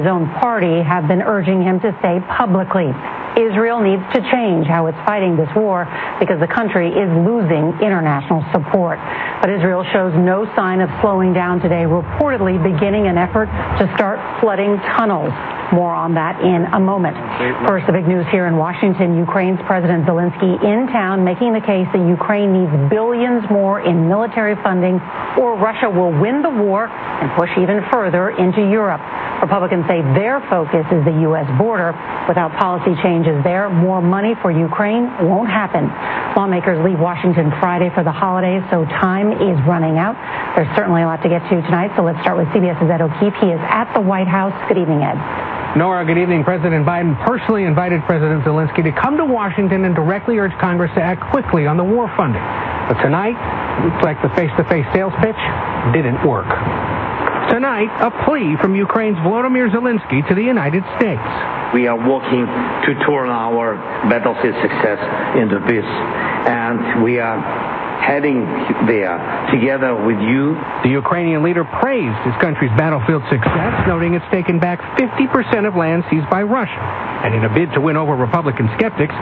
His own party have been urging him to say publicly. Israel needs to change how it's fighting this war because the country is losing international support. But Israel shows no sign of slowing down today, reportedly beginning an effort to start flooding tunnels. More on that in a moment. First, the big news here in Washington. Ukraine's President Zelensky in town making the case that Ukraine needs billions more in military funding or Russia will win the war and push even further into Europe. Republicans say their focus is the U.S. border. Without policy changes there, more money for Ukraine won't happen. Lawmakers leave Washington Friday for the holidays, so time is running out. There's certainly a lot to get to tonight, so let's start with CBS's Ed O'Keefe. He is at the White House. Good evening, Ed. Nora, good evening. President Biden personally invited President Zelensky to come to Washington and directly urge Congress to act quickly on the war funding. But tonight, it looks like the face-to-face sales pitch didn't work. Tonight, a plea from Ukraine's Volodymyr Zelensky to the United States. We are working to turn our battlefield success into peace, and we are heading there together with you. The Ukrainian leader praised his country's battlefield success, noting it's taken back 50% of land seized by Russia. And in a bid to win over Republican skeptics,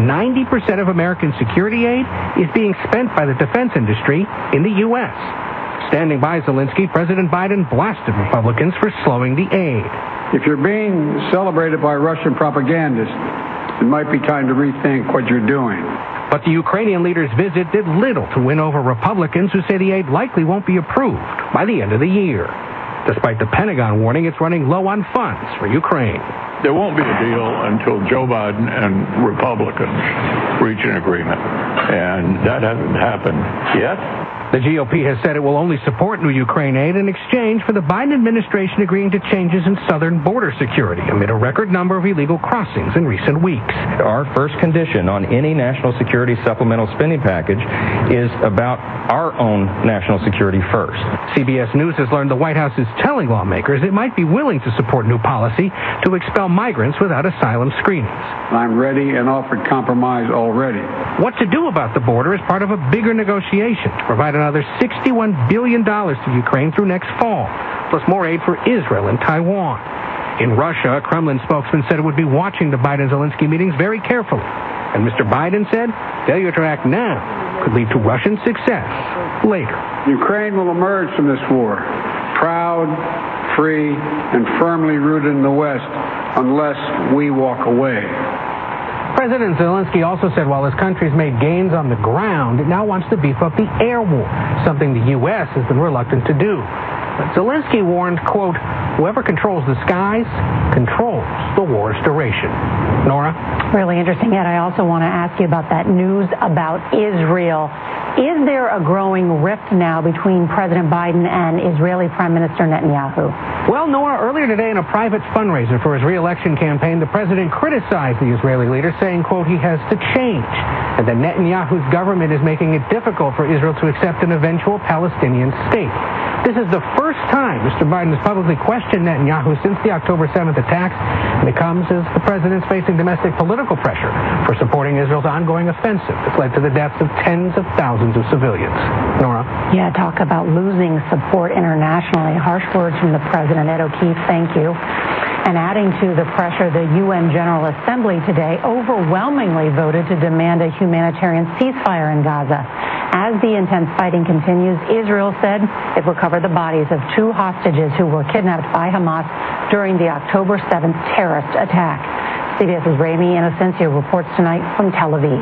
90% of American security aid is being spent by the defense industry in the U.S. Standing by Zelensky, President Biden blasted Republicans for slowing the aid. If you're being celebrated by Russian propagandists, it might be time to rethink what you're doing. But the Ukrainian leader's visit did little to win over Republicans who say the aid likely won't be approved by the end of the year. Despite the Pentagon warning it's running low on funds for Ukraine. There won't be a deal until Joe Biden and Republicans reach an agreement. And that hasn't happened yet. The GOP has said it will only support new Ukraine aid in exchange for the Biden administration agreeing to changes in southern border security amid a record number of illegal crossings in recent weeks. Our first condition on any national security supplemental spending package is about our own national security first. CBS News has learned the White House is telling lawmakers it might be willing to support new policy to expel migrants without asylum screenings. I'm ready and offered compromise already. What to do about the border is part of a bigger negotiation to provide another $61 billion to Ukraine through next fall, plus more aid for Israel and Taiwan. In Russia, a Kremlin spokesman said it would be watching the Biden-Zelensky meetings very carefully. And Mr. Biden said failure to act now could lead to Russian success later. Ukraine will emerge from this war proud, free, and firmly rooted in the West unless we walk away. President Zelensky also said while his country's made gains on the ground, it now wants to beef up the air war, something the U.S. has been reluctant to do. But Zelensky warned, quote, whoever controls the skies controls the war's duration. Nora? Really interesting, Ed. I also want to ask you about that news about Israel. Is there a growing rift now between President Biden and Israeli Prime Minister Netanyahu? Well, Nora, earlier today in a private fundraiser for his re-election campaign, the president criticized the Israeli leader, saying, quote, he has to change, and that Netanyahu's government is making it difficult for Israel to accept an eventual Palestinian state. This is the first time Mr. Biden has publicly questioned Netanyahu since the October 7th attacks, and it comes as the president's facing domestic political pressure for supporting Israel's ongoing offensive that's led to the deaths of tens of thousands of civilians. Nora? Yeah, talk about losing support internationally. Harsh words from the president. Ed O'Keefe, thank you. And adding to the pressure, the UN General Assembly today overwhelmingly voted to demand a humanitarian ceasefire in Gaza. As the intense fighting continues, Israel said it recovered the bodies of 2 hostages who were kidnapped by Hamas during the October 7th terrorist attack. CBS's Rami Inocencio reports tonight from Tel Aviv.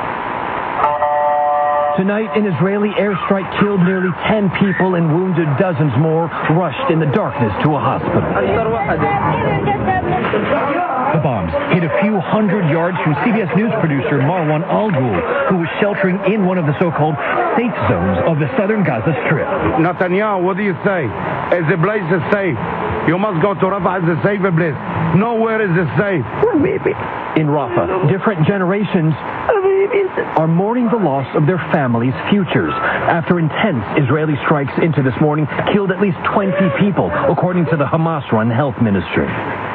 Tonight, an Israeli airstrike killed nearly 10 people and wounded dozens more, rushed in the darkness to a hospital. The bombs hit a few hundred yards from CBS News producer Marwan Al-Ghul, who was sheltering in one of the so-called safe zones of the southern Gaza Strip. Netanyahu, what do you say? Is the place safe? You must go to Rafah, it's a safe place. Nowhere is it safe. In Rafah, different generations are mourning the loss of their families' futures after intense Israeli strikes into this morning killed at least 20 people, according to the Hamas-run health ministry.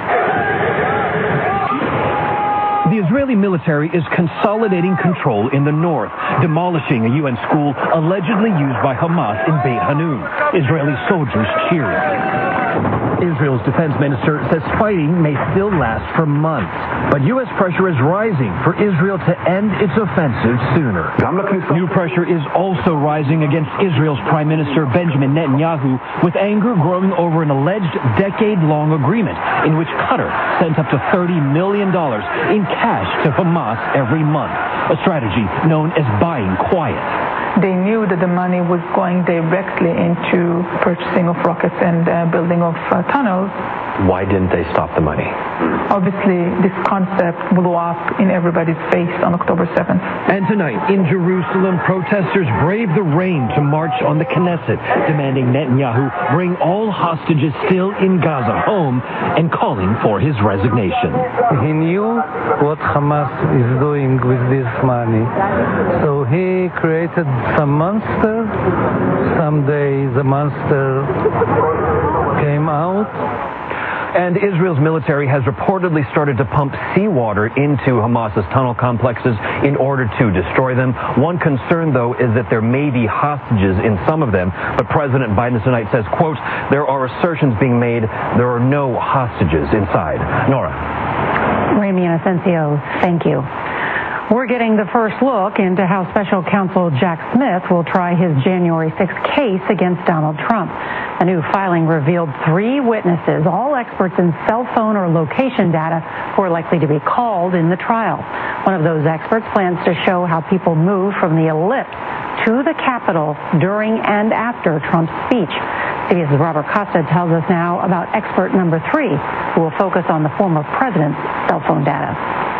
The Israeli military is consolidating control in the north, demolishing a UN school allegedly used by Hamas in Beit Hanun. Israeli soldiers cheering. Israel's defense minister says fighting may still last for months, but U.S. pressure is rising for Israel to end its offensive sooner. New pressure is also rising against Israel's Prime Minister Benjamin Netanyahu, with anger growing over an alleged decade-long agreement in which Qatar sent up to $30 million in cash to Hamas every month, a strategy known as buying quiet. They knew that the money was going directly into purchasing of rockets and building of tunnels. Why didn't they stop the money? Obviously, this concept blew up in everybody's face on October 7th. And tonight, in Jerusalem, protesters braved the rain to march on the Knesset, demanding Netanyahu bring all hostages still in Gaza home and calling for his resignation. He knew what Hamas is doing with this money, so he created some monster. Someday the monster came out. And Israel's military has reportedly started to pump seawater into Hamas's tunnel complexes in order to destroy them. One concern, though, is that there may be hostages in some of them, but President Biden tonight says, quote, there are assertions being made there are no hostages inside. Nora. Ramy Inocencio, thank you. We're getting the first look into how Special Counsel Jack Smith will try his January 6th case against Donald Trump. A new filing revealed 3 witnesses, all experts in cell phone or location data, who are likely to be called in the trial. One of those experts plans to show how people moved from the ellipse to the Capitol during and after Trump's speech. CBS's Robert Costa tells us now about expert number 3, who will focus on the former president's cell phone data.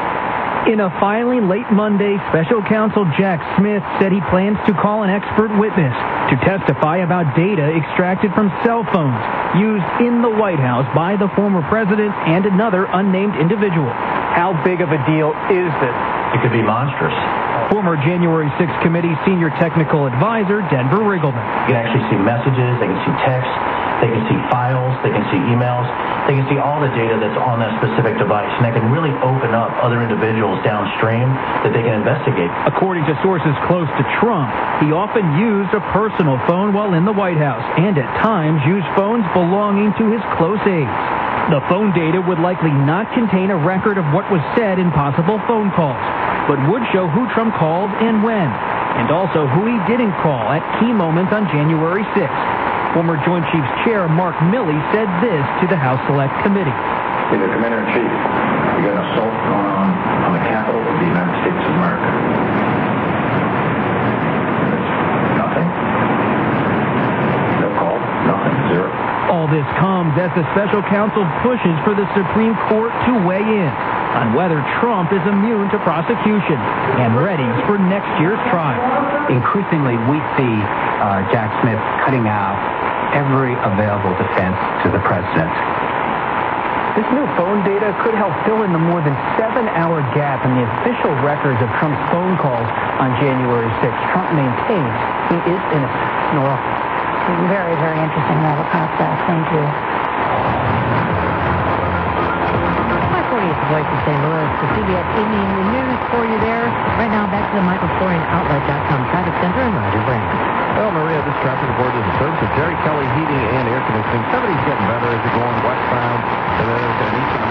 In a filing late Monday, Special Counsel Jack Smith said he plans to call an expert witness to testify about data extracted from cell phones used in the White House by the former president and another unnamed individual. How big of a deal is this? It could be monstrous. Former January 6th committee senior technical advisor Denver Riggleman. You can actually see messages, they can see text, they can see files, they can see emails, they can see all the data that's on that specific device, and that can really open up other individuals downstream that they can investigate. According to sources close to Trump, he often used a personal phone while in the White House, and at times used phones belonging to his close aides. The phone data would likely not contain a record of what was said in possible phone calls, but would show who Trump called and when, and also who he didn't call at key moments on January 6th. Former Joint Chiefs Chair Mark Milley said this to the House Select Committee. The Commander-in-Chief, you got an assault going on the Capitol of the United States of America. Nothing. No call. Nothing. Zero. All this comes as the special counsel pushes for the Supreme Court to weigh in on whether Trump is immune to prosecution and ready for next year's trial. Increasingly, we see Jack Smith cutting out every available defense to the president. This new phone data could help fill in the more than 7-hour gap in the official records of Trump's phone calls on January 6th. Trump maintains he is innocent. Nora. Very, very interesting, Robert Costa. Thank you. Voice of St. Louis, the CBS Evening News for you there. Right now, back to the MichaelFlorinOutlet.com Traffic Center and Roger Brand. Well, Maria, this traffic report is in terms of Jerry Kelly Heating and Air Conditioning. Somebody's getting better as you're going westbound. And then there's an eastbound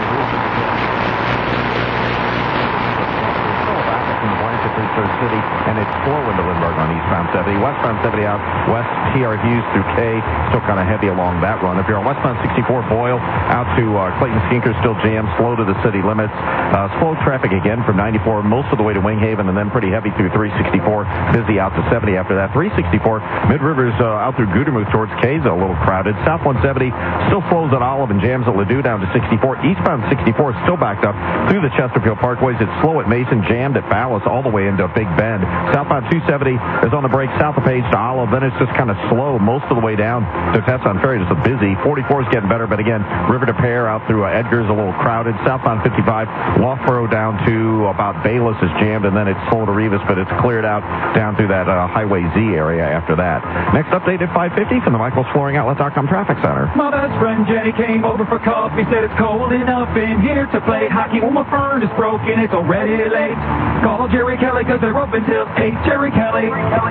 Third City, and it's Forward to Lindbergh on eastbound 70. Westbound 70 out west, PR Hughes through K, still kind of heavy along that run. If you're on westbound 64 Boyle out to Clayton Skinker, still jammed, slow to the city limits. Slow traffic again from 94 most of the way to Winghaven, and then pretty heavy through 364. Busy out to 70 after that. 364 Mid Rivers out through Gudermouth towards K's a little crowded. South 170 still slows at Olive and jams at Ladue down to 64. Eastbound 64 is still backed up through the Chesterfield Parkways. It's slow at Mason, jammed at Ballas all the way into Big Bend. Southbound 270 is on the break south of Page to Olive. Then it's just kind of slow most of the way down to Tesson Ferry. Just busy. 44 is getting better, but again, River to Pear out through Edgar's a little crowded. Southbound 55, Loughborough down to about Bayless is jammed, and then it's slow to Revis, but it's cleared out down through that Highway Z area after that. Next update at 5:50 from the Michael's FloringOutlet.com Traffic Center. My best friend Jenny came over for coffee, said it's cold enough in here to play hockey. Well, my furnace broken, it's already late. Call Jerry Kelly, cause they're open till 8.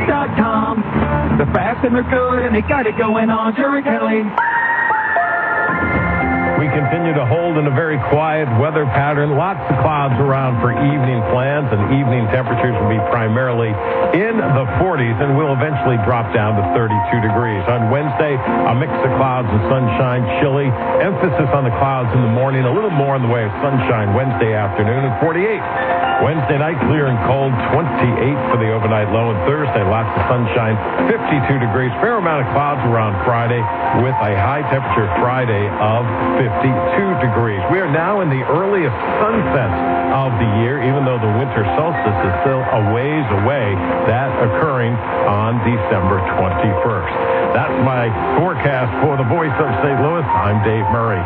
JerryKelly.com. They're fast and they're good and they got it going on. Jerry Kelly. continue to hold in a very quiet weather pattern. Lots of clouds around for evening plans, and evening temperatures will be primarily in the 40s and will eventually drop down to 32 degrees. On Wednesday, a mix of clouds and sunshine, chilly. Emphasis on the clouds in the morning, a little more in the way of sunshine Wednesday afternoon, and 48. Wednesday night, clear and cold, 28 for the overnight low, and Thursday, lots of sunshine, 52 degrees. Fair amount of clouds around Friday with a high temperature Friday of 52 degrees. We are now in the earliest sunset of the year, even though the winter solstice is still a ways away, that occurring on December 21st. That's my forecast for the voice of St. Louis. I'm Dave Murray,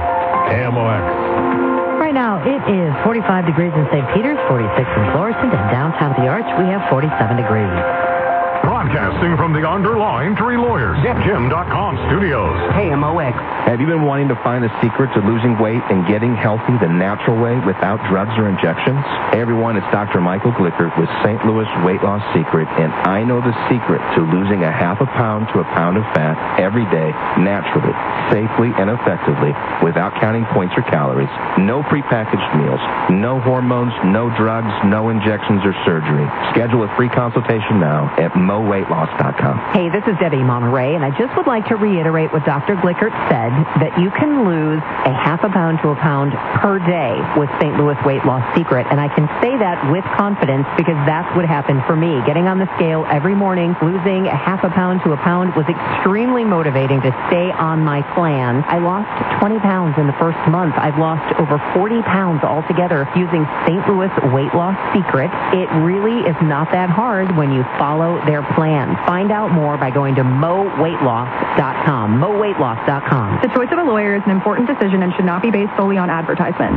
KMOX. Right now, it is 45 degrees in St. Peters, 46 in Florissant, and downtown at the Arch, we have 47 degrees. Broadcasting from the Underlying Tree Lawyers, Jim.com studios. KMOX. Have you been wanting to find the secret to losing weight and getting healthy the natural way without drugs or injections? Hey everyone, it's Dr. Michael Glickert with St. Louis Weight Loss Secret, and I know the secret to losing a half a pound to a pound of fat every day, naturally, safely, and effectively, without counting points or calories. No prepackaged meals, no hormones, no drugs, no injections or surgery. Schedule a free consultation now at MoWeightLoss.com. Hey, this is Debbie Monterey, and I just would like to reiterate what Dr. Glickert said, that you can lose a half a pound to a pound per day with St. Louis Weight Loss Secret, and I can say that with confidence because that's what happened for me. Getting on the scale every morning, losing a half a pound to a pound was extremely motivating to stay on my plan. I lost 20 pounds in the first month. I've lost over 40 pounds altogether using St. Louis Weight Loss Secret. It really is not that hard when you follow their plan. Find out more by going to MoWeightLoss.com. MoWeightLoss.com. The choice of a lawyer is an important decision and should not be based solely on advertisement.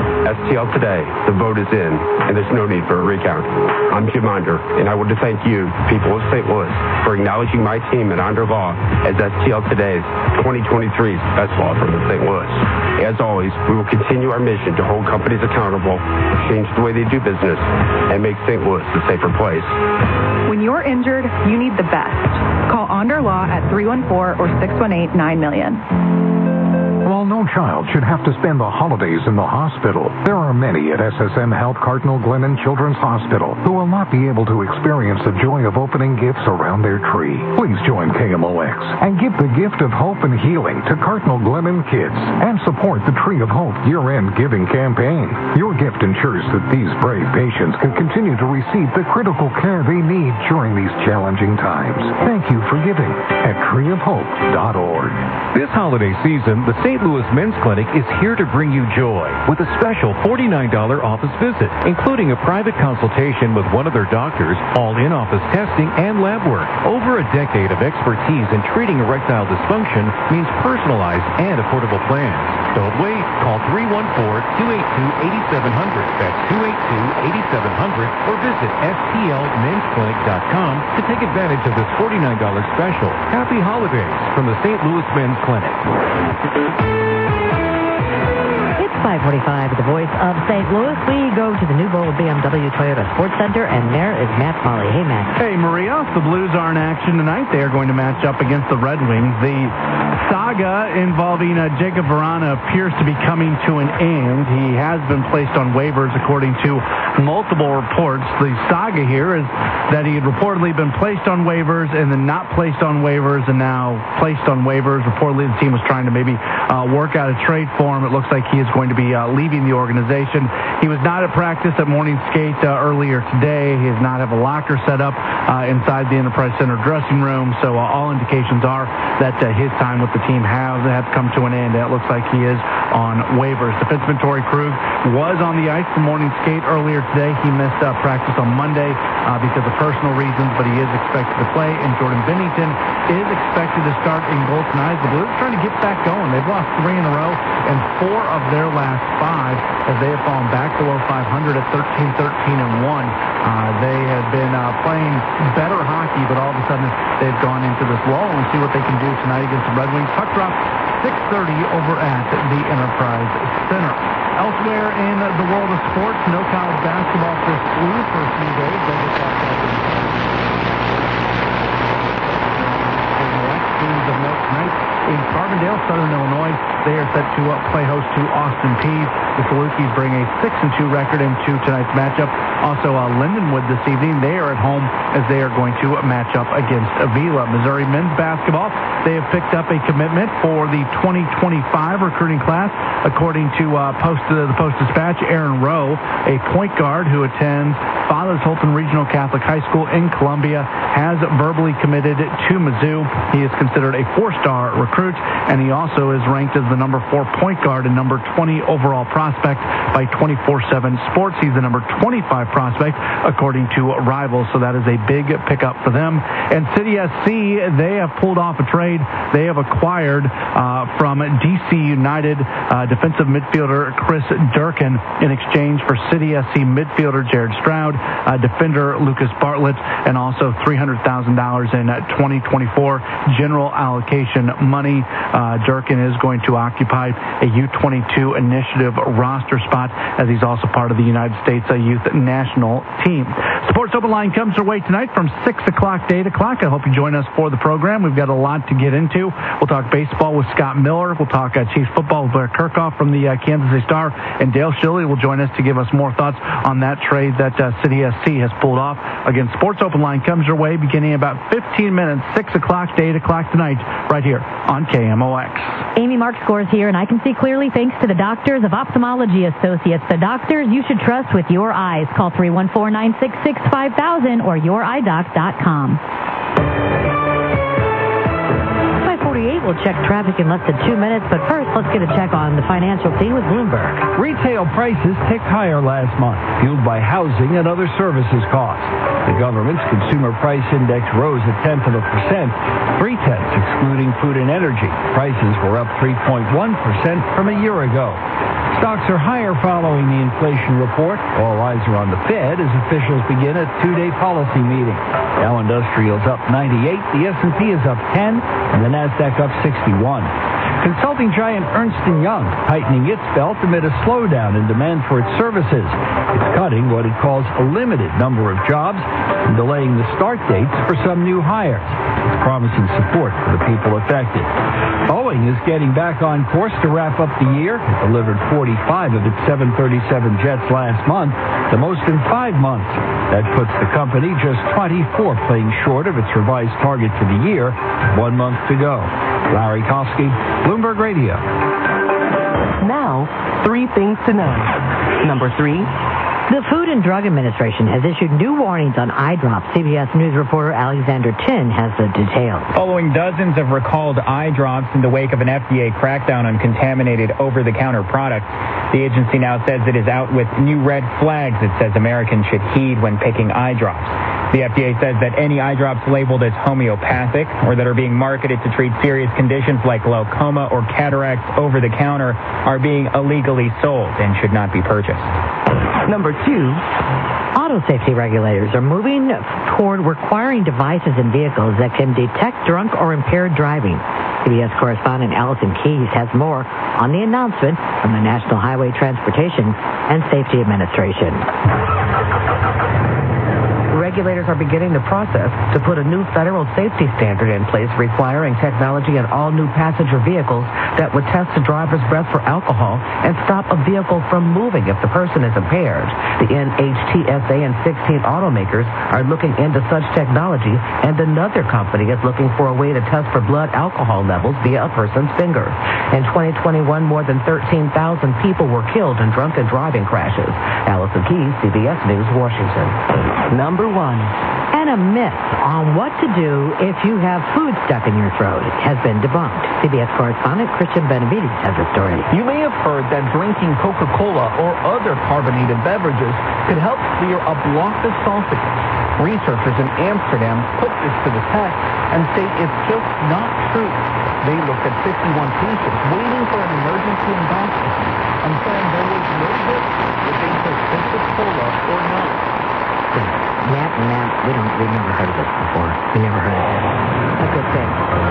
STL Today, the vote is in, and there's no need for a recount. I'm Jim Onder, and I want to thank you, people of St. Louis, for acknowledging my team at Onder Law as STL Today's 2023's best law firm in St. Louis. As always, we will continue our mission to hold companies accountable, change the way they do business, and make St. Louis a safer place. When you're injured, you need the best. Call Onder Law at 314 or 618-9000000. While no child should have to spend the holidays in the hospital, there are many at SSM Health Cardinal Glennon Children's Hospital who will not be able to experience the joy of opening gifts around their tree. Please join KMOX and give the gift of hope and healing to Cardinal Glennon kids and support the Tree of Hope year-end giving campaign. Your gift ensures that these brave patients can continue to receive the critical care they need during these challenging times. Thank you for giving at treeofhope.org. This holiday season, the St. Louis Men's Clinic is here to bring you joy with a special $49 office visit, including a private consultation with one of their doctors, all in-office testing, and lab work. Over a decade of expertise in treating erectile dysfunction means personalized and affordable plans. Don't wait. Call 314-282-8700. That's 282-8700, or visit stlmensclinic.com to take advantage of this $49 special. Happy holidays from the St. Louis Men's Clinic. It's 5:45 at the voice of St. Louis. We go to the New Bowl BMW Toyota Sports Center, and there is Matt Molly. Hey, Matt. Hey, Maria. The Blues are in action tonight. They are going to match up against the Red Wings. The saga involving Jacob Vrana appears to be coming to an end. He has been placed on waivers, according to multiple reports. The saga here is that he had reportedly been placed on waivers and then not placed on waivers and now placed on waivers. Reportedly, the team was trying to maybe work out a trade for him. It looks like he is going to be leaving the organization. He was not at practice at morning skate earlier today. He does not have a locker set up inside the Enterprise Center dressing room, so all indications are that his time with the team have come to an end. It looks like he is on waivers. Defenseman Torrey Krug was on the ice for morning skate earlier today. He missed practice on Monday because of personal reasons, but he is expected to play, and Jordan Binnington is expected to start in goal tonight. The Blues are trying to get back going. They've lost 3 in a row and 4 of their last 5 as they have fallen back below 500 at 13-13-1. They have been playing better hockey, but all of a sudden they've gone into this lull, and see what they can do tonight against the Red Wings. Puck drop 6:30 over at the Enterprise Center. Elsewhere in the world of sports, no college basketball for SLU for a few days. They get that games of note tonight in Carbondale, Southern Illinois. They are set to play host to Austin Peay. The Salukis bring a 6-2 record into tonight's matchup. Also, Lindenwood this evening. They are at home as they are going to match up against Avila. Missouri men's basketball, they have picked up a commitment for the 2025 recruiting class. According to the Post-Dispatch, Aaron Rowe, a point guard who attends Fathers Holton Regional Catholic High School in Columbia, has verbally committed to Mizzou. He is considered a 4-star recruit, and he also is ranked as the number 4 point guard and number 20 overall prospect by 24/7 Sports. He's the number 25 prospect according to Rivals, so that is a big pickup for them. And City SC, they have pulled off a trade. They have acquired from DC United defensive midfielder Chris Durkin in exchange for City SC midfielder Jared Stroud, defender Lucas Bartlett, and also $300,000 in 2024 general allocation money. Durkin is going to occupy a U22 initiative roster spot, as he's also part of the United States Youth National Team. Sports Open Line comes your way tonight from 6 o'clock to 8 o'clock. I hope you join us for the program. We've got a lot to get into. We'll talk baseball with Scott Miller. We'll talk Chiefs football with Blair Kirchhoff from the Kansas City Star. And Dale Shilley will join us to give us more thoughts on that trade that City SC has pulled off. Again, Sports Open Line comes your way beginning in about 15 minutes, 6 o'clock to 8 o'clock tonight, right here on KMOX. Amy Mark scores here, and I can see clearly thanks to the Doctors of Ophthalmology Associates. The doctors you should trust with your eyes. Call 314-966-5000 or youridoc.com. 548 will check traffic in less than 2 minutes, but first, let's get a check on the financial scene with Bloomberg. Retail prices ticked higher last month, fueled by housing and other services costs. The government's Consumer Price Index rose a 0.1%, 0.3 excluding food and energy. Prices were up 3.1% from a year ago. Stocks are higher following the inflation report. All eyes are on the Fed as officials begin a 2-day policy meeting. Dow Industrial's up 98, the S&P is up 10, and the Nasdaq up 61. Consulting giant Ernst & Young tightening its belt amid a slowdown in demand for its services. It's cutting what it calls a limited number of jobs and delaying the start dates for some new hires. It's promising support for the people affected. Boeing is getting back on course to wrap up the year. It delivered 45 of its 737 jets last month, the most in 5 months. That puts the company just 24, playing short of its revised target for the year, 1 month to go. Larry Kosky, Bloomberg Radio. Now, 3 things to know. Number 3. The Food and Drug Administration has issued new warnings on eye drops. CBS News reporter Alexander Tin has the details. Following dozens of recalled eye drops in the wake of an FDA crackdown on contaminated over-the-counter products, the agency now says it is out with new red flags it says Americans should heed when picking eye drops. The FDA says that any eye drops labeled as homeopathic or that are being marketed to treat serious conditions like glaucoma or cataracts over the counter are being illegally sold and should not be purchased. Number 2. Auto safety regulators are moving toward requiring devices in vehicles that can detect drunk or impaired driving. CBS correspondent Allison Keyes has more on the announcement from the National Highway Transportation and Safety Administration. Regulators are beginning the process to put a new federal safety standard in place requiring technology in all new passenger vehicles that would test the driver's breath for alcohol and stop a vehicle from moving if the person is impaired. The NHTSA and 16 automakers are looking into such technology, and another company is looking for a way to test for blood alcohol levels via a person's finger. In 2021, more than 13,000 people were killed in drunken driving crashes. Allison Keyes, CBS News, Washington. Number 1. And a myth on what to do if you have food stuck in your throat has been debunked. CBS correspondent Christian Benavides has the story. You may have heard that drinking Coca-Cola or other carbonated beverages could help clear a blocked esophagus. Researchers in Amsterdam put this to the test and say it's just not true. They looked at 51 patients waiting for an emergency endoscopy and found there was no difference if they took Coca-Cola or not. Matt, we've never heard of this before. We never heard of this. A good thing.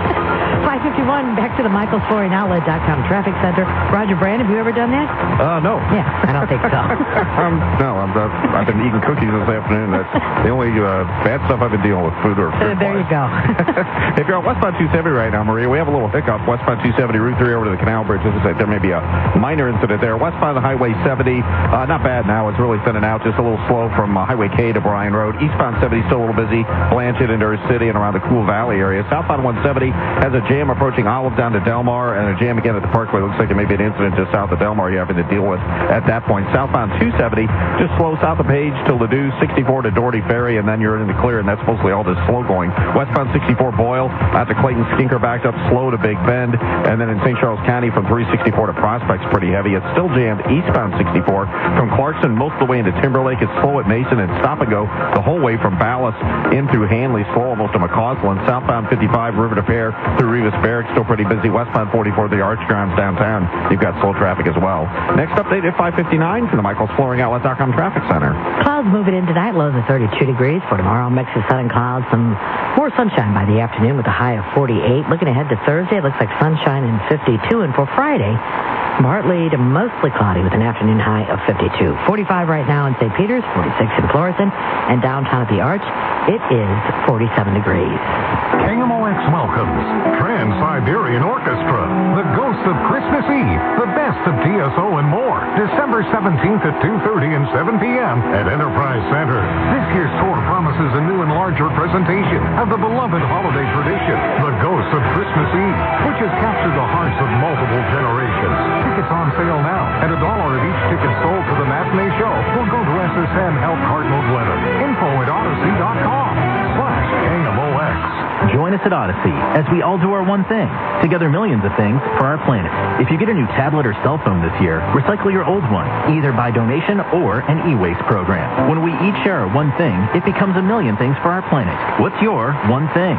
5:51, back to the MichaelsFlooringOutlet.com Traffic Center. Roger Brand, have you ever done that? No. Yeah, I don't think so. No, I've been eating cookies this afternoon. That's the only bad stuff I've been dealing with, food or food. There you go. If you're on westbound 270 right now, Maria, we have a little hiccup. Westbound 270, Route 3 over to the Canal Bridge. As I said, there may be a minor incident there. Westbound Highway 70, not bad now. It's really thinning out. Just a little slow from Highway K to Bryan Road. Eastbound 70 still a little busy. Blanchard into Earth City and around the Cool Valley area. Southbound 170 has a jam approaching Olive down to Delmar and a jam again at the Parkway. Looks like there may be an incident just south of Delmar you're having to deal with at that point. Southbound 270 just slow south of Page to Ladue, 64 to Doherty Ferry, and then you're in the clear, and that's mostly all this slow going. Westbound 64 Boyle out to Clayton Skinker backed up slow to Big Bend, and then in St. Charles County from 364 to Prospect's pretty heavy. It's still jammed eastbound 64 from Clarkson most of the way into Timberlake. It's slow at Mason and stop and go the whole way from Ballas in through Hanley, slow almost to McCausland. Southbound 55 River to Fair through Revis Barracks, still pretty busy. Westbound 44 the Arch Grounds downtown. You've got slow traffic as well. Next update at 5:59 from the MichaelsFlooringOutlet.com Traffic Center. Clouds moving in tonight, lows of 32 degrees. For tomorrow, mix of sun and clouds, some more sunshine by the afternoon with a high of 48. Looking ahead to Thursday, it looks like sunshine and 52. And for Friday, partly to mostly cloudy with an afternoon high of 52. 45 right now in St. Peter's, 46 in Florissant, and downtown at the Arch, it is 47 degrees. KMOX welcomes Trans-Siberian Orchestra, the Ghosts of Christmas Eve, the best of TSO and more, December 17th at 2:30 and 7 p.m. at Enterprise Center. This year's tour promises a new and larger presentation of the beloved holiday tradition, the Ghosts of Christmas Eve, which has captured the hearts of multiple generations. Tickets on sale now, and $1 of each ticket sold for the matinee show will go to SSM Health Cardinal Glennon. Info at Odyssey.com/KMOX. Join us at Odyssey as we all do our one thing. Together millions of things for our planet. If you get a new tablet or cell phone this year, recycle your old one, either by donation or an e-waste program. When we each share our one thing, it becomes a million things for our planet. What's your one thing?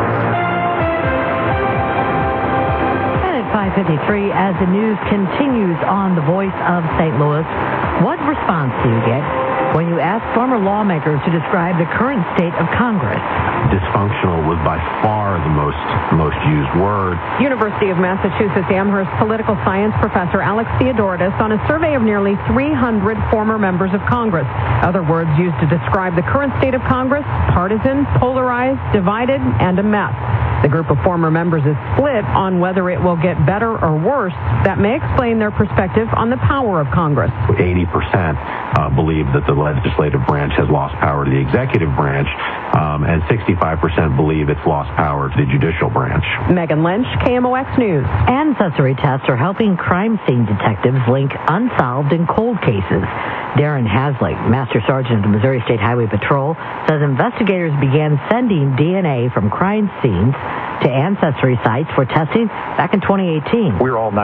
5:53, as the news continues on the Voice of St. Louis, what response do you get when you ask former lawmakers to describe the current state of Congress? Dysfunctional was by far the most used word. University of Massachusetts Amherst political science professor Alex Theodoridis on a survey of nearly 300 former members of Congress. Other words used to describe the current state of Congress: partisan, polarized, divided, and a mess. The group of former members is split on whether it will get better or worse. That may explain their perspective on the power of Congress. 80% believe that the legislative branch has lost power to the executive branch, and 65% believe it's lost power to the judicial branch. Megan Lynch, KMOX News. Ancestry tests are helping crime scene detectives link unsolved and cold cases. Darren Hasley, Master Sergeant of the Missouri State Highway Patrol, says investigators began sending DNA from crime scenes to ancestry sites for testing back in 2018. We're all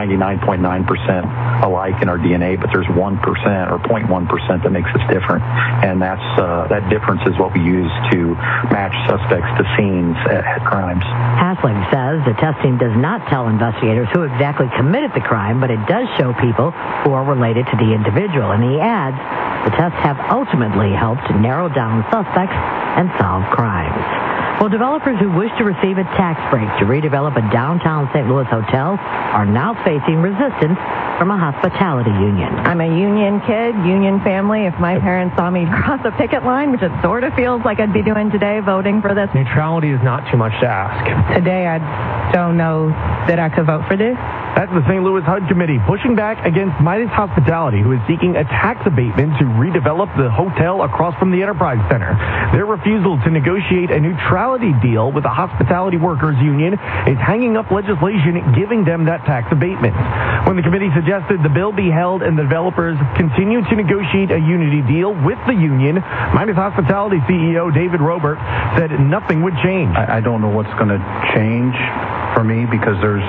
99.9% alike in our DNA, but there's 1% or 0.1% that makes us different, and that difference is what we use to match suspects to scenes at crimes. Hasley says the testing does not tell investigators who exactly committed the crime, but it does show people who are related to the individual, and he adds the tests have ultimately helped narrow down suspects and solve crimes. Well, developers who wish to receive a tax break to redevelop a downtown St. Louis hotel are now facing resistance from a hospitality union. I'm a union kid, union family. If my parents saw me cross a picket line, which it sort of feels like I'd be doing today, voting for this. Neutrality is not too much to ask. Today, I don't know that I could vote for this. That's the St. Louis HUD Committee pushing back against Midas Hospitality, who is seeking a tax abatement to redevelop the hotel across from the Enterprise Center. Their refusal to negotiate a neutrality deal with the Hospitality Workers Union is hanging up legislation giving them that tax abatement. When the committee suggested the bill be held and the developers continue to negotiate a unity deal with the union, Midas Hospitality CEO David Robert said nothing would change. I don't know what's going to change for me because there's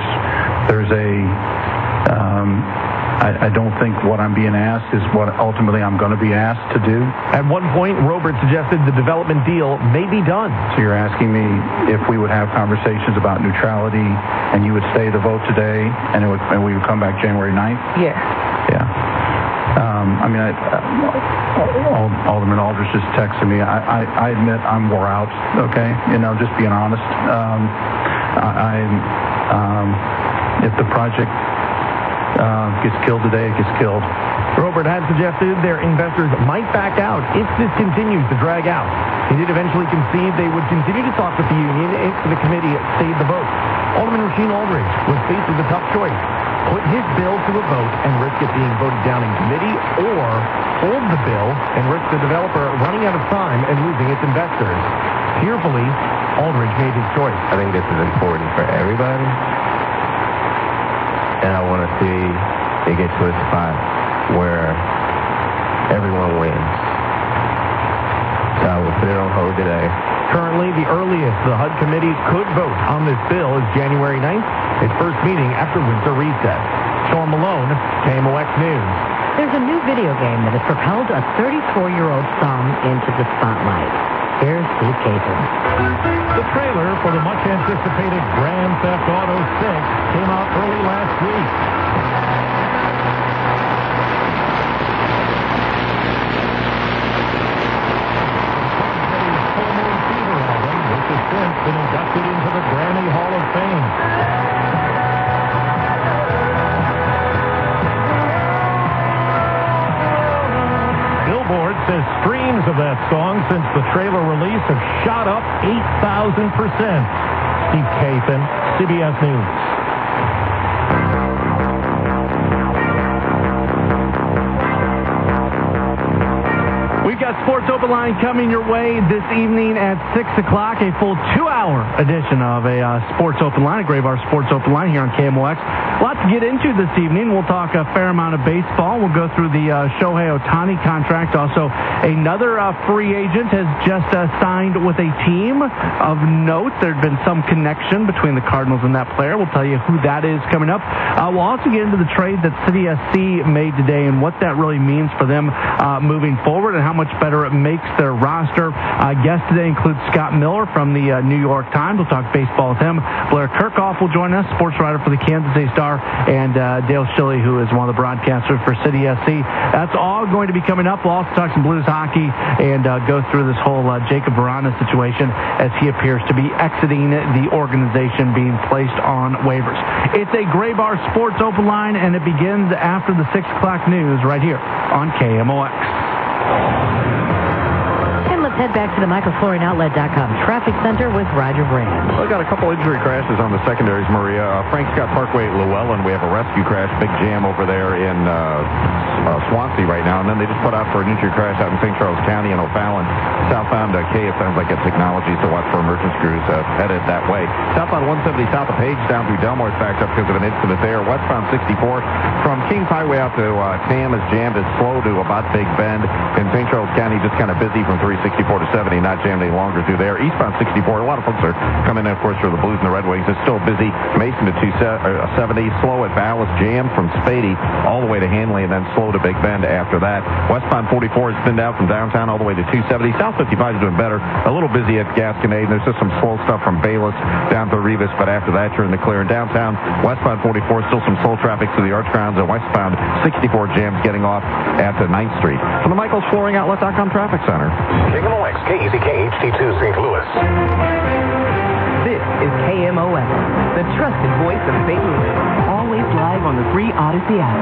I don't think what I'm being asked is what ultimately I'm going to be asked to do. At one point, Robert suggested the development deal may be done. So you're asking me if we would have conversations about neutrality and you would stay the vote today and we would come back January 9th? Yeah. Yeah. Alderman Aldrich just texted me. I admit I'm wore out, okay? Just being honest. If the project gets killed today, it gets killed. Robert had suggested their investors might back out if this continues to drag out. He did eventually concede they would continue to talk with the union if the committee stayed the vote. Alderman Rasheed Aldridge was faced with a tough choice. Put his bill to a vote and risk it being voted down in committee, or hold the bill and risk the developer running out of time and losing its investors. Tearfully, Aldridge made his choice. I think this is important for everybody, and I want to see it get to a spot where everyone wins. So I will put it on hold today. Currently, the earliest the HUD committee could vote on this bill is January 9th, its first meeting after winter recess. Sean Malone, KMOX News. There's a new video game that has propelled a 34-year-old son into the spotlight. Here's Steve Cason. The trailer for the much-anticipated Grand Theft Auto 6 came out early last week. Been inducted into the Grammy Hall of Fame. Billboard says streams of that song since the trailer release have shot up 8,000%. Steve Cason, CBS News. We've got Sports Open Line coming your way this evening at 6 o'clock, a full 2-hour edition of a Sports Open Line, a Graybar Sports Open Line here on KMOX. Lots to get into this evening. We'll talk a fair amount of baseball. We'll go through the Shohei Ohtani contract. Also, another free agent has just signed with a team of note. There had been some connection between the Cardinals and that player. We'll tell you who that is coming up. We'll also get into the trade that City SC made today and what that really means for them moving forward and how much better it makes their roster. Guest today includes Scott Miller from the New York Times. We'll talk baseball with him. Blair Kirchhoff will join us, sports writer for the Kansas City Star, and Dale Schilly, who is one of the broadcasters for City SC. That's all going to be coming up. We'll also talk some Blues hockey and go through this whole Jacob Verana situation as he appears to be exiting the organization, being placed on waivers. It's a Graybar Sports Open Line, and it begins after the 6 o'clock news right here on KMOX. And let's head back to the MichaelsFlooringOutlet.com Traffic Center with Roger Brand. Well, we got a couple injury crashes on the secondaries, Maria. Frank Scott Parkway at Llewellyn. We have a rescue crash, big jam over there in Swansea right now. And then they just put out for an injury crash out in St. Charles County in O'Fallon. Southbound K, it sounds like it's Technologies to watch for emergency crews headed that way. Southbound 170 south of Page down through Delmore is backed up because of an incident there. Westbound 64 from Kings Highway out to Tam is jammed. It's slow to about Big Bend. In St. Charles County, just kind of busy from 364 to 70, not jammed any longer through there. Eastbound 64, a lot of folks are coming in, of course, for the Blues and the Red Wings. It's still busy. Mason to 270, slow at Ballas, jammed from Spady all the way to Hanley, and then slow to Big Bend after that. Westbound 44 is thinned out from downtown all the way to 270. South 55 is doing better. A little busy at Gasconade. There's just some slow stuff from Bayless down to Rivas, but after that, you're in the clear. In downtown, westbound 44, still some slow traffic to the Arts Grounds, and westbound 64 jams getting off at 9th Street. From the Michaels Flooring Outlet.com Traffic Center. KMOX, KEZK, HD2, St. Louis. This is KMOX, the trusted voice of St. Louis. Always live on the free Odyssey app.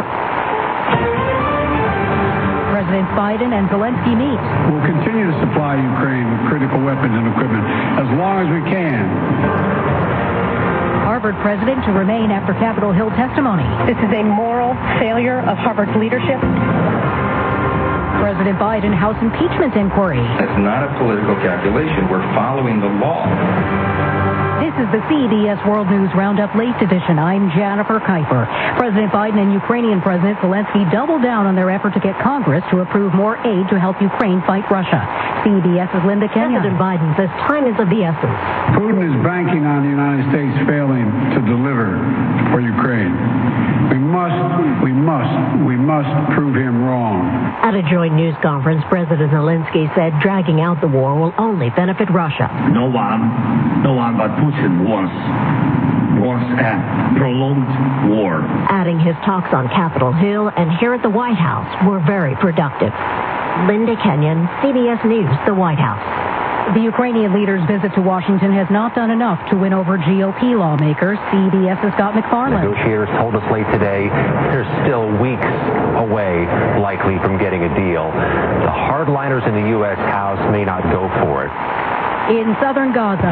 President Biden and Zelensky meet. We'll continue to supply Ukraine with critical weapons and equipment as long as we can. Harvard president to remain after Capitol Hill testimony. This is a moral failure of Harvard's leadership. President Biden House impeachment inquiry. That's not a political calculation. We're following the law. This is the CBS World News Roundup Late Edition. I'm Jennifer Kuiper. President Biden and Ukrainian President Zelensky doubled down on their effort to get Congress to approve more aid to help Ukraine fight Russia. CBS's Linda Kenyon. President Biden says time is of the essence. Putin is banking on the United States failing to deliver for Ukraine. We must prove him wrong. At a joint news conference, President Zelensky said dragging out the war will only benefit Russia. No one but Putin wants a prolonged war. Adding his talks on Capitol Hill and here at the White House were very productive. Linda Kenyon, CBS News, the White House. The Ukrainian leader's visit to Washington has not done enough to win over GOP lawmakers. CBS's Scott McFarland. Negotiators told us late today they're still weeks away, likely, from getting a deal. The hardliners in the U.S. House may not go for it. In southern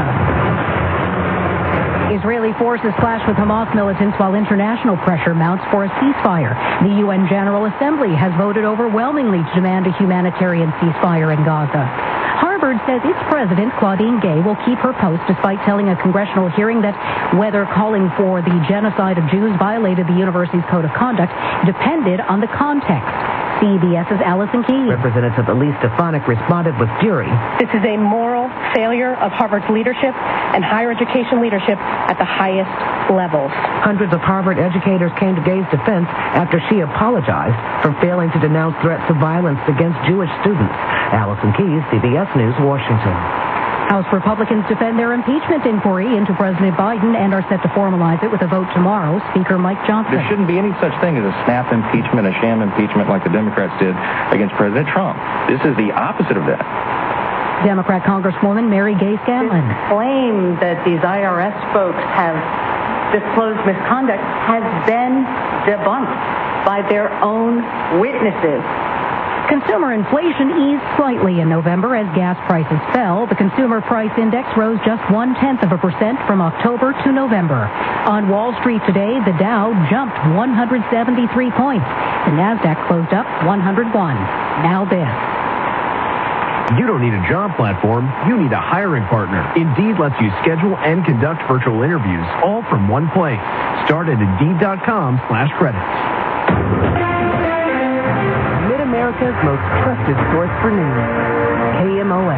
Gaza, Israeli forces clash with Hamas militants while international pressure mounts for a ceasefire. The UN General Assembly has voted overwhelmingly to demand a humanitarian ceasefire in Gaza. Harvard says its president, Claudine Gay, will keep her post despite telling a congressional hearing that whether calling for the genocide of Jews violated the university's code of conduct depended on the context. CBS's Allison Key. Representative Elise Stefanik responded with fury. This is a moral failure of Harvard's leadership and higher education leadership at the highest levels. Hundreds of Harvard educators came to Gay's defense after she apologized for failing to denounce threats of violence against Jewish students. Allison Keyes, CBS News, Washington. House Republicans defend their impeachment inquiry into President Biden and are set to formalize it with a vote tomorrow. Speaker Mike Johnson. There shouldn't be any such thing as a snap impeachment, a sham impeachment like the Democrats did against President Trump. This is the opposite of that. Democrat Congresswoman Mary Gay Scanlon. This claim that these IRS folks have disclosed misconduct has been debunked by their own witnesses. Consumer inflation eased slightly in November as gas prices fell. The Consumer Price Index rose just 0.1% from October to November. On Wall Street today, the Dow jumped 173 points. The Nasdaq closed up 101. Now this. You don't need a job platform. You need a hiring partner. Indeed lets you schedule and conduct virtual interviews all from one place. Start at Indeed.com/credits. America's most trusted source for news. KMOX.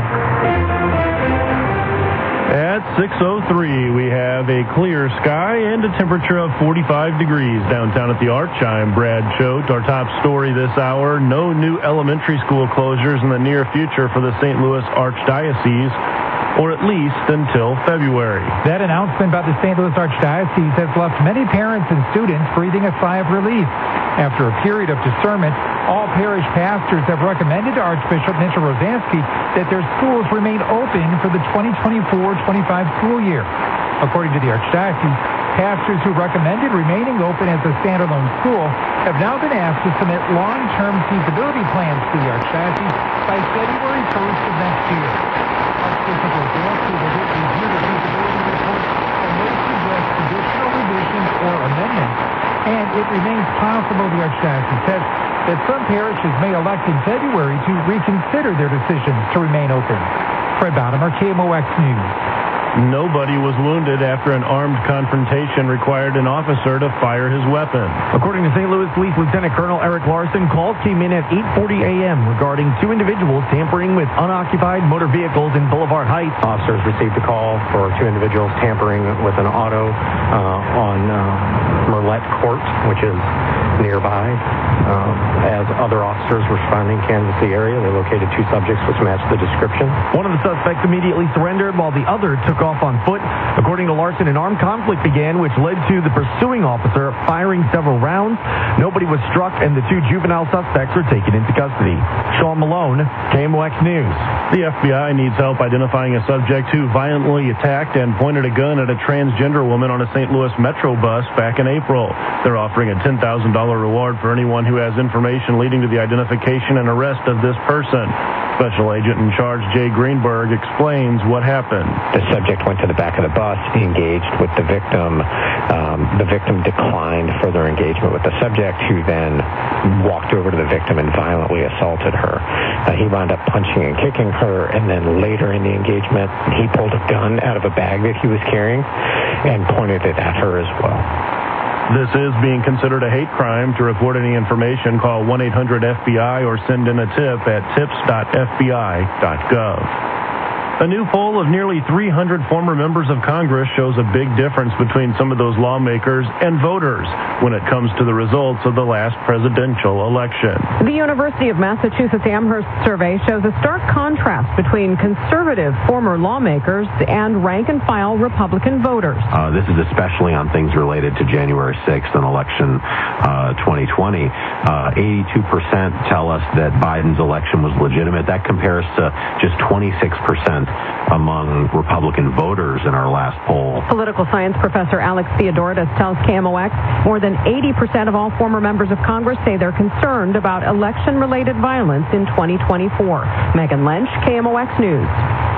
At 6:03, we have a clear sky and a temperature of 45 degrees downtown at the Arch. I'm Brad Choate. Our top story this hour, no new elementary school closures in the near future for the St. Louis Archdiocese, or at least until February. That announcement about the St. Louis Archdiocese has left many parents and students breathing a sigh of relief. After a period of discernment, all parish pastors have recommended to Archbishop Mitchell Rosansky that their schools remain open for the 2024-25 school year. According to the Archdiocese, pastors who recommended remaining open as a standalone school have now been asked to submit long-term feasibility plans to the Archdiocese by February 1st of next year. Archbishop Rosansky will review the feasibility report and may suggest additional revisions or amendments. And it remains possible, the Archdiocese says, that some parishes may elect in February to reconsider their decisions to remain open. Fred Bottomer, KMOX News. Nobody was wounded after an armed confrontation required an officer to fire his weapon. According to St. Louis Police Lieutenant Colonel Eric Larson, calls came in at 8:40 a.m. regarding two individuals tampering with unoccupied motor vehicles in Boulevard Heights. Officers received a call for two individuals tampering with an auto on Merlette Court, which is nearby. As other officers were responding to Kansas City area, they located two subjects which matched the description. One of the suspects immediately surrendered while the other took off on foot. According to Larson, an armed conflict began, which led to the pursuing officer firing several rounds. Nobody was struck, and the two juvenile suspects were taken into custody. Sean Malone, KMOX News. The FBI needs help identifying a subject who violently attacked and pointed a gun at a transgender woman on a St. Louis Metro bus back in April. They're offering a $10,000 reward for anyone who has information leading to the identification and arrest of this person. Special Agent in Charge Jay Greenberg explains what happened. The subject went to the back of the bus, engaged with the victim. The victim declined further engagement with the subject, who then walked over to the victim and violently assaulted her. He wound up punching and kicking her, and then later in the engagement, he pulled a gun out of a bag that he was carrying and pointed it at her as well. This is being considered a hate crime. To report any information, call 1-800-FBI or send in a tip at tips.fbi.gov. A new poll of nearly 300 former members of Congress shows a big difference between some of those lawmakers and voters when it comes to the results of the last presidential election. The University of Massachusetts Amherst survey shows a stark contrast between conservative former lawmakers and rank-and-file Republican voters. This is especially on things related to January 6th and election 2020. 82% tell us that Biden's election was legitimate. That compares to just 26% among Republican voters in our last poll. Political science professor Alex Theodoridis tells KMOX more than 80% of all former members of Congress say they're concerned about election-related violence in 2024. Megan Lynch, KMOX News.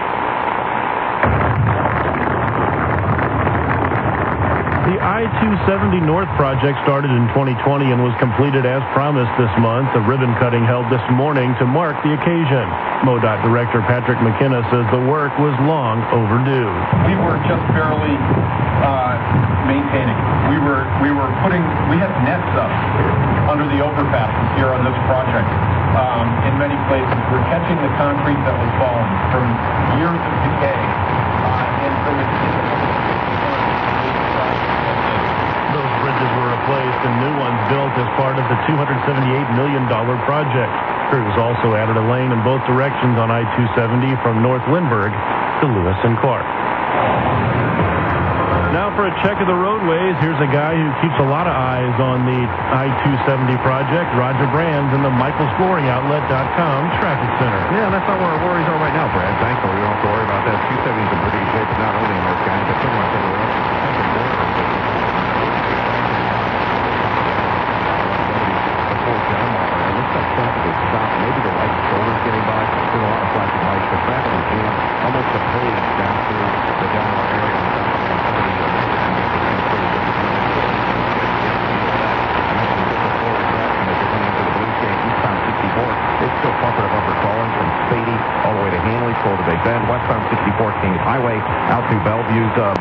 The I-270 North project started in 2020 and was completed as promised this month. A ribbon cutting held this morning to mark the occasion. MoDOT Director Patrick McKenna says the work was long overdue. We were just barely maintaining. We had nets up under the overpasses here on this project. In many places, we're catching the concrete that was falling from years of decay, and so Those bridges were replaced and new ones built as part of the $278 million project. Crews also added a lane in both directions on I-270 from North Lindbergh to Lewis and Clark. Now for a check of the roadways, here's a guy who keeps a lot of eyes on the I-270 project, Roger Brands in the michaelsflooringoutlet.com traffic center. Yeah, that's not where our worries are right now, Brad. Thankfully, we don't have to worry about that. 270 is in pretty good shape, not only in North County, but pretty much everywhere else. It looks like traffic is stopped. Maybe the right shoulder's getting by. There's a lot of flashing lights, but traffic is jammed almost a page down through the downtown area. It's still bumper to bumper crawling from Spady all the way to Hanley, Florida Bay Bend, westbound 64 King Highway out to Bellevue's